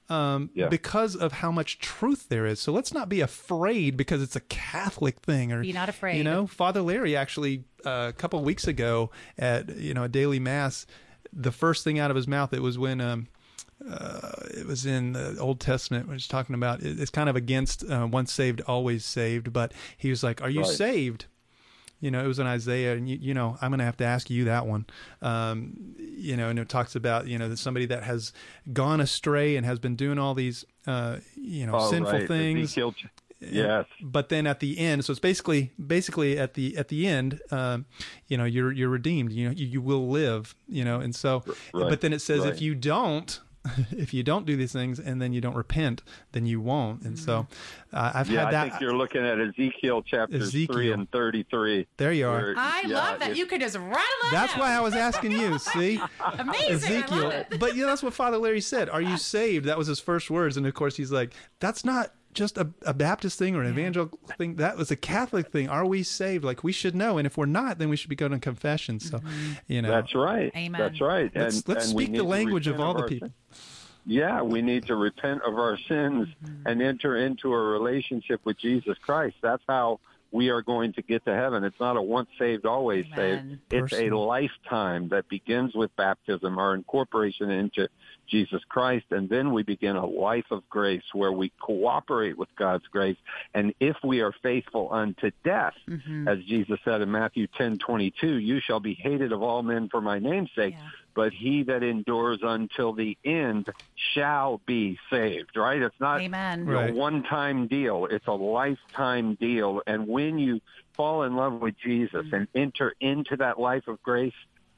um, Yeah. because of how much truth there is. So let's not be afraid because it's a Catholic thing, or Be not afraid. You know, Father Larry actually uh, a couple of weeks ago at you know a daily mass, the first thing out of his mouth it was when um, uh, it was in the Old Testament, which is talking about it, it's kind of against uh, once saved always saved, but he was like, "Are you Right. saved?" You know, it was in Isaiah, and you, you know, I'm going to have to ask you that one. Um, you know, and it talks about, you know, that somebody that has gone astray and has been doing all these, uh, you know, Oh, sinful right. things. Ezekiel, yes. But then at the end, so it's basically, basically at the at the end, um, you know, you're you're redeemed. You know, you, you will live. You know, and so, Right. but then it says Right. if you don't. If you don't do these things and then you don't repent, then you won't. And so uh, I've Yeah, had that. I think you're looking at Ezekiel chapters Ezekiel. three and thirty-three. There you are. where- I yeah, love that. it- You could just rattle that That's out. why I was asking you. See, Amazing. I Ezekiel. love it. But you know, that's what Father Larry said. Are you saved? That was his first words. And of course, he's like, that's not just a, a Baptist thing or an evangelical thing. That was a Catholic thing. Are we saved? Like, we should know. And if we're not, then we should be going to confession. So, you know, That's right. Amen. That's right. Let's- and, let's and we speak the need to language of repent all the our people. sins. Yeah, we need to repent of our sins and enter into a relationship with Jesus Christ. That's how we are going to get to heaven. It's not a once saved, always Amen. saved. It's a Personal. lifetime that begins with baptism, our incorporation into Jesus Christ, and then we begin a life of grace where we cooperate with God's grace. And if we are faithful unto death, Mm-hmm. as Jesus said in Matthew ten twenty-two, you shall be hated of all men for my name's sake, Yeah. but he that endures until the end shall be saved, right? It's not Amen. you know, Right. a one-time deal. It's a lifetime deal. And when you fall in love with Jesus and enter into that life of grace,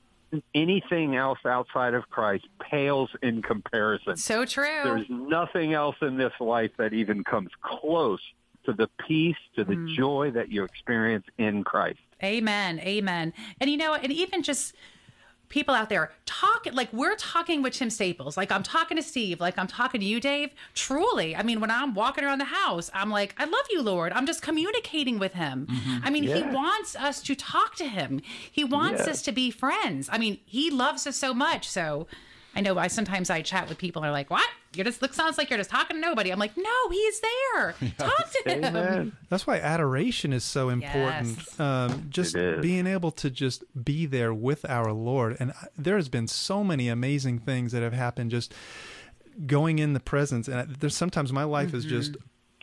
anything else outside of Christ pales in comparison. So true. There's nothing else in this life that even comes close to the peace, to the Mm. joy that you experience in Christ. Amen. Amen. And you know, and even just people out there talk like we're talking with Tim Staples, like I'm talking to Steve, like I'm talking to you, Dave. Truly. I mean, when I'm walking around the house, I'm like, I love you, Lord. I'm just communicating with him. I mean, he Yeah. wants us to talk to him. He wants Yeah. us to be friends. I mean, he loves us so much. So I know I sometimes I chat with people and are like, what? You just look sounds like you're just talking to nobody. I'm like, no, he's there. Talk to him. Amen. that's why adoration is so important. Yes. Um, just It is. being able to just be there with our Lord. And I- there has been so many amazing things that have happened just going in the presence. And I- there's sometimes my life is just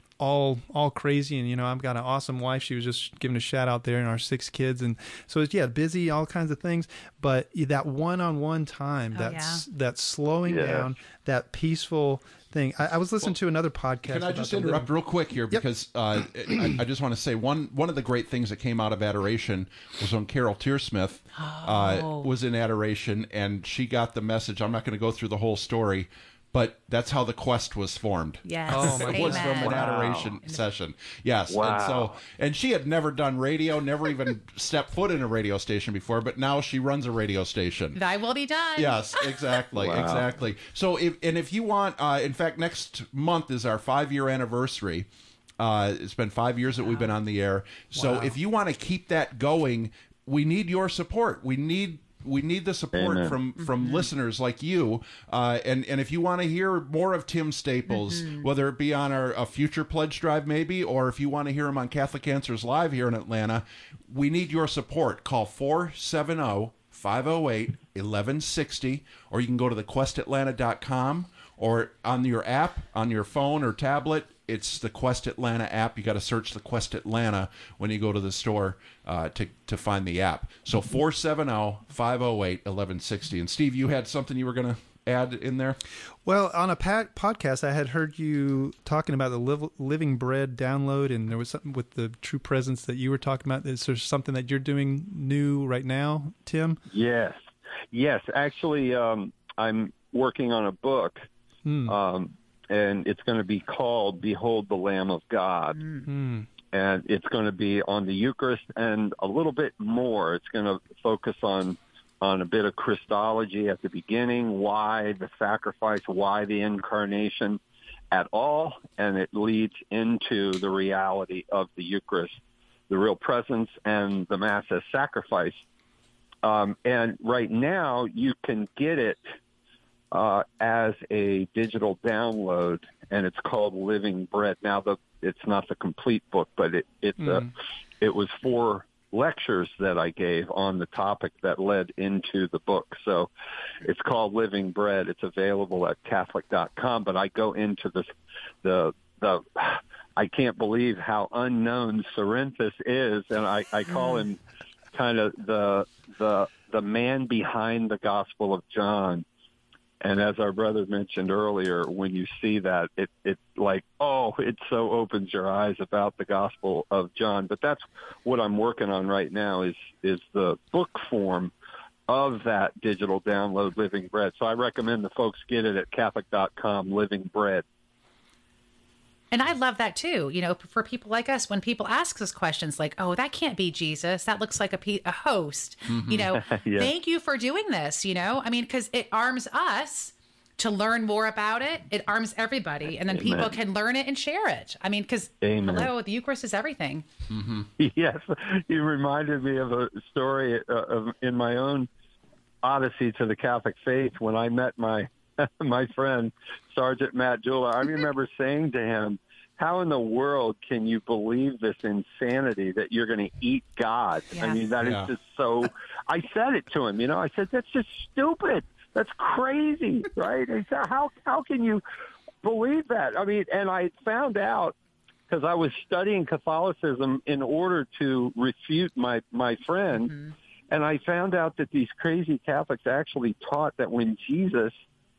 all all crazy, and you know I've got an awesome wife. She was just giving a shout out there, and our six kids, and so it's yeah busy, all kinds of things. But that one on one time, Oh, that's that slowing Yes. down, that peaceful thing. I, I was listening to another podcast. Can I about just the interrupt living- real quick here because uh, I, I just want to say one one of the great things that came out of adoration was when Carol Tearsmith uh, Oh. was in adoration and she got the message. I'm not going to go through the whole story, but that's how the Quest was formed. Yes. Oh, my It was from an Amen. adoration session. Yes. And Wow. so and she had never done radio, never even stepped foot in a radio station before, but now she runs a radio station. Thy will be done. Yes, exactly, Wow. exactly. So, if, and if you want, uh, in fact, next month is our five-year anniversary. Uh, it's been five years that we've been on the air. So, Wow. if you want to keep that going, we need your support. We need we need the support Amen. from from listeners like you. Uh, and and if you want to hear more of Tim Staples, whether it be on our a future pledge drive maybe, or if you want to hear him on Catholic Answers Live here in Atlanta, we need your support. Call four seven zero, five zero eight, one one six zero, or you can go to the quest atlanta dot com, or on your app, on your phone or tablet, it's the Quest Atlanta app. You got to search the Quest Atlanta when you go to the store uh, to to find the app. So four seven zero, five zero eight, one one six zero. And Steve, you had something you were going to add in there? Well, on a pa- podcast, I had heard you talking about the Liv- Living Bread download, and there was something with the True Presence that you were talking about. Is there something that you're doing new right now, Tim? Yes. Yes. Actually, um, I'm working on a book, Hmm. um, and it's going to be called Behold the Lamb of God. Hmm. And it's going to be on the Eucharist and a little bit more. It's going to focus on on a bit of Christology at the beginning, why the sacrifice, why the incarnation at all, and it leads into the reality of the Eucharist, the real presence, and the Mass as sacrifice. Um, and right now, you can get it uh, as a digital download, and it's called Living Bread. Now, the it's not the complete book, but it it's mm. a, it was four lectures that I gave on the topic that led into the book. So it's called Living Bread. It's available at Catholic dot com, but I go into this, the, the, I can't believe how unknown Cerinthus is. And I, I call him kind of the, the, the man behind the Gospel of John. And as our brother mentioned earlier, when you see that, it, it like, oh, it so opens your eyes about the Gospel of John. But that's what I'm working on right now is, is the book form of that digital download, Living Bread. So I recommend the folks get it at Catholic dot com, Living Bread. And I love that too. You know, for people like us, when people ask us questions like, oh, that can't be Jesus, that looks like a, pe- a host, mm-hmm. you know, yeah. Thank you for doing this. You know, I mean, because it arms us to learn more about it. It arms everybody. And then Amen. People can learn it and share it. I mean, because, hello, the Eucharist is everything. Mm-hmm. Yes. You reminded me of a story uh, of, in my own odyssey to the Catholic faith when I met my my friend, Sergeant Matt Jewell. I remember saying to him, how in the world can you believe this insanity that you're going to eat God? Yeah. I mean, that yeah. is just so, I said it to him, you know, I said, that's just stupid. That's crazy, right? I said, how, how can you believe that? I mean, and I found out because I was studying Catholicism in order to refute my, my friend. Mm-hmm. And I found out that these crazy Catholics actually taught that when Jesus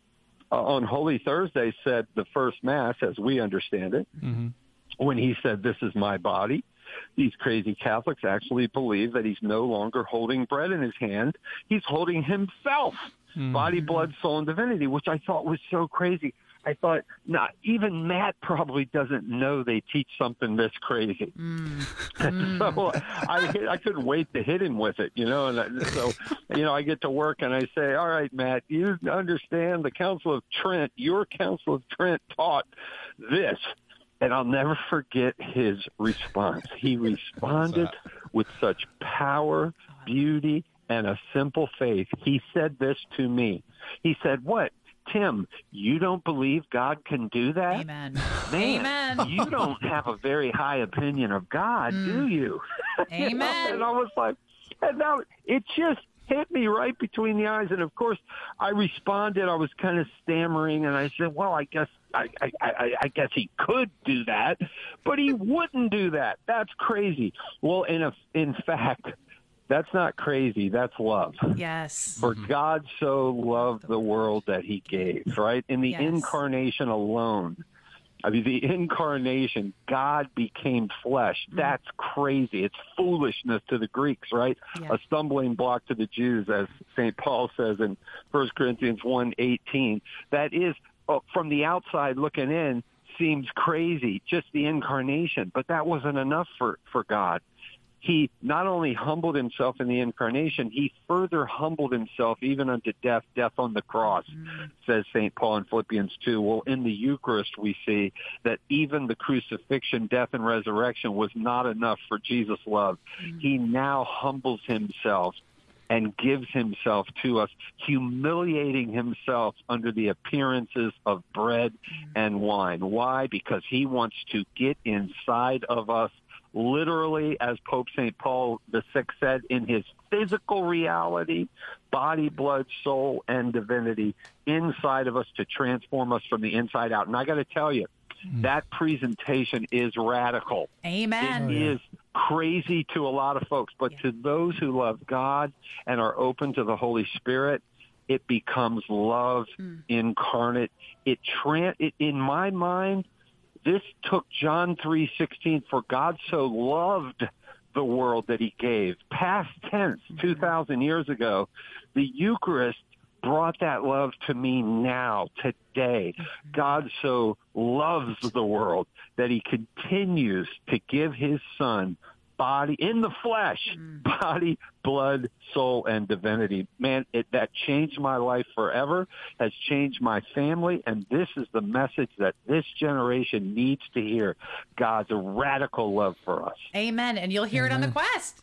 Uh, on Holy Thursday said the first Mass, as we understand it, mm-hmm. when he said, this is my body, these crazy Catholics actually believe that he's no longer holding bread in his hand. He's holding himself, mm-hmm. body, blood, soul, and divinity, which I thought was so crazy. I thought, not even Matt probably doesn't know they teach something this crazy. Mm. Mm. So I, I couldn't wait to hit him with it, you know. And I, so, you know, I get to work and I say, all right, Matt, you understand the Council of Trent, your Council of Trent taught this. And I'll never forget his response. He responded with such power, beauty, and a simple faith. He said this to me. He said, what? Tim, you don't believe God can do that? Amen. Man, Amen. You don't have a very high opinion of God, mm. do you? Amen. You know? And I was like, and now it just hit me right between the eyes. And of course, I responded. I was kind of stammering, and I said, well, I guess I, I, I, I guess he could do that, but he wouldn't do that. That's crazy. Well, in a, in fact, that's not crazy. That's love. Yes. For God so loved the world that he gave, right? In the yes. incarnation alone. I mean, the incarnation, God became flesh. That's crazy. It's foolishness to the Greeks, right? Yeah. A stumbling block to the Jews, as Saint Paul says in First Corinthians one eighteen. That is, uh, from the outside looking in, seems crazy, just the incarnation. But that wasn't enough for, for God. He not only humbled himself in the incarnation, he further humbled himself even unto death, death on the cross, mm-hmm. says Saint Paul in Philippians two. Well, in the Eucharist, we see that even the crucifixion, death, and resurrection was not enough for Jesus' love. Mm-hmm. He now humbles himself and gives himself to us, humiliating himself under the appearances of bread mm-hmm. and wine. Why? Because he wants to get inside of us, literally, as Pope Saint Paul the Sixth said, in his physical reality, body, blood, soul, and divinity, inside of us to transform us from the inside out. And I got to tell you, mm. that presentation is radical. Amen. It is crazy to a lot of folks, but yeah. to those who love God and are open to the Holy Spirit, it becomes love mm. incarnate. It, tra- it in my mind, this took John three sixteen, for God so loved the world that he gave. Past tense, two thousand years ago, the Eucharist brought that love to me now, today. God so loves the world that he continues to give his son body, in the flesh, mm. body, blood, soul, and divinity. Man, it, that changed my life forever, has changed my family, and this is the message that this generation needs to hear. God's radical love for us. Amen. And you'll hear Amen. It on the Quest.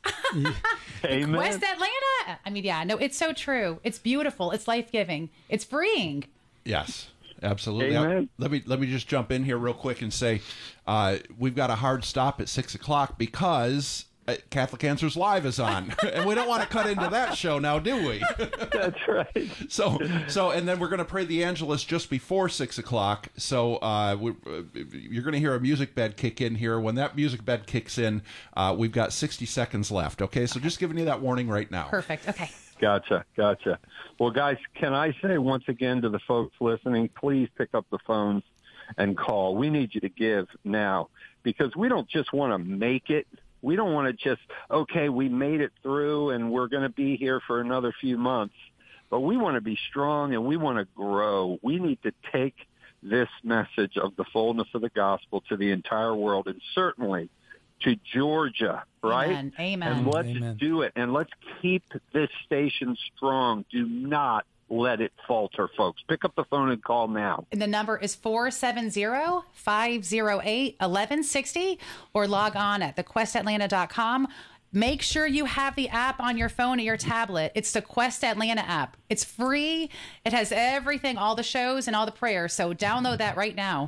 Amen. Quest Atlanta. I mean, yeah, no, it's so true. It's beautiful. It's life-giving. It's freeing. Yes, absolutely. Amen. Let me let me just jump in here real quick and say uh, we've got a hard stop at six o'clock because uh, Catholic Answers Live is on, and we don't want to cut into that show now, do we? That's right. So so and then we're going to pray the Angelus just before six o'clock. So uh, we, uh, you're going to hear a music bed kick in here. When that music bed kicks in, uh, we've got sixty seconds left. Okay, so just giving you that warning right now. Perfect. Okay. Gotcha, gotcha. Well, guys, can I say once again to the folks listening, please pick up the phones and call. We need you to give now because we don't just want to make it. We don't want to just, okay, we made it through and we're going to be here for another few months. But we want to be strong and we want to grow. We need to take this message of the fullness of the gospel to the entire world and certainly to Georgia, right? Amen. Amen. And let's Amen. do it. And let's keep this station strong. Do not let it falter, folks. Pick up the phone and call now. And the number is four seven zero, five zero eight, one one six zero or log on at the quest atlanta dot com. Make sure you have the app on your phone or your tablet. It's the Quest Atlanta app. It's free. It has everything, all the shows and all the prayers. So download that right now.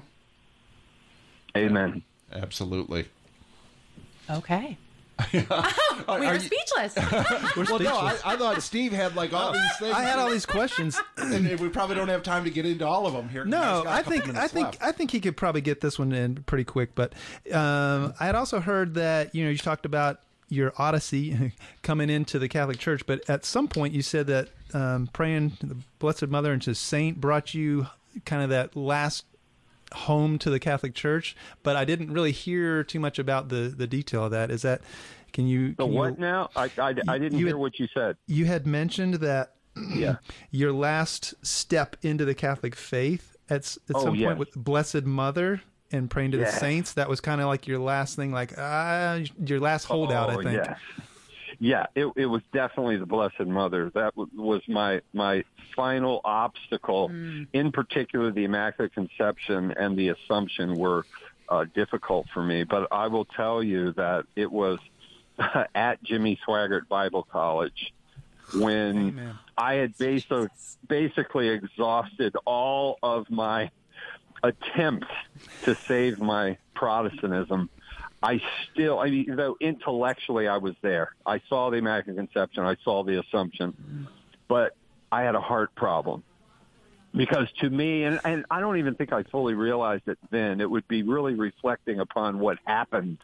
Amen. Absolutely. Okay. we We're speechless. We're Well, no, I, speechless. I thought Steve had like all these things. I had all these questions. and we probably don't have time to get into all of them here. No, We've got a I couple think I minutes think left. I think he could probably get this one in pretty quick. But um, I had also heard that you know you talked about your odyssey coming into the Catholic Church, but at some point you said that um, praying to the Blessed Mother and to Saint brought you kind of that last home to the Catholic Church. But I didn't really hear too much about the the detail of that. Is that can you? The can what you, now? I, I, I didn't you hear had- what you said. You had mentioned that Yeah. your last step into the Catholic faith at, s- at Oh, some yes. point with Blessed Mother and praying to the Yes. saints. That was kind of like your last thing, like ah, your last holdout, oh, I think. Yes. Yeah, it, it was definitely the Blessed Mother. That w- was my my final obstacle. In particular, the Immaculate Conception and the Assumption were uh, difficult for me. But I will tell you that it was at Jimmy Swaggart Bible College when Amen. I had basi- basically exhausted all of my attempts to save my Protestantism. I still, I mean, though intellectually I was there. I saw the Immaculate Conception. I saw the Assumption. But I had a heart problem. Because to me, and, and I don't even think I fully realized it then, it would be really reflecting upon what happened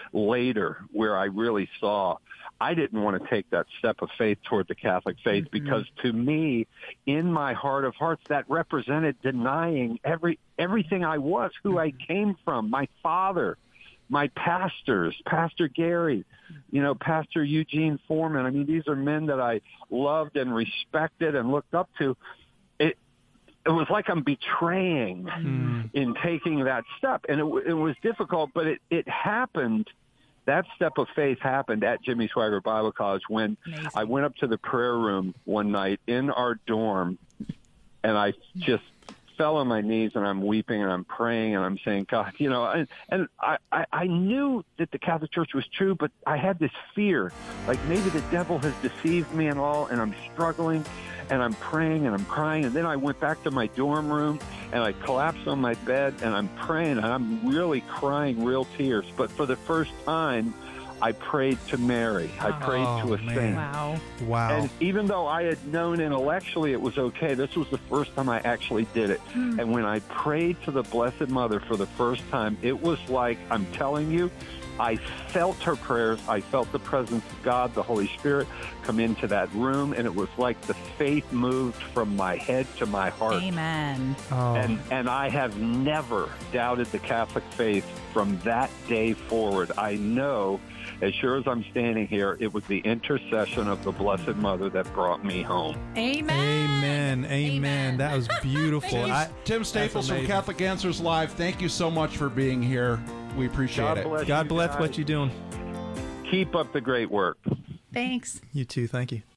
later where I really saw I didn't want to take that step of faith toward the Catholic faith mm-hmm. because to me, in my heart of hearts, that represented denying every everything I was, who I came from, my father, my pastors, Pastor Gary, you know, Pastor Eugene Foreman. I mean, these are men that I loved and respected and looked up to. It it was like I'm betraying mm. in taking that step. And it, it was difficult, but it, it happened. That step of faith happened at Jimmy Swaggart Bible College when Amazing. I went up to the prayer room one night in our dorm, and I just fell on my knees, and I'm weeping, and I'm praying, and I'm saying, God, you know, and, and I, I, I knew that the Catholic Church was true, but I had this fear, like maybe the devil has deceived me and all, and I'm struggling, and I'm praying, and I'm crying, and then I went back to my dorm room, and I collapsed on my bed, and I'm praying, and I'm really crying real tears, but for the first time, I prayed to Mary. I prayed oh, to a man. saint. Wow. Wow. And even though I had known intellectually it was okay, this was the first time I actually did it. Mm. And when I prayed to the Blessed Mother for the first time, it was like, I'm telling you, I felt her prayers. I felt the presence of God, the Holy Spirit, come into that room. And it was like the faith moved from my head to my heart. Amen. Oh. And, and I have never doubted the Catholic faith from that day forward. I know, as sure as I'm standing here, it was the intercession of the Blessed Mother that brought me home. Amen. Amen. Amen. Amen. That was beautiful. Tim, I, Tim Staples from amazing. Catholic Answers Live, thank you so much for being here. We appreciate God it. bless God you bless guys. what you're doing. Keep up the great work. Thanks. You too. Thank you.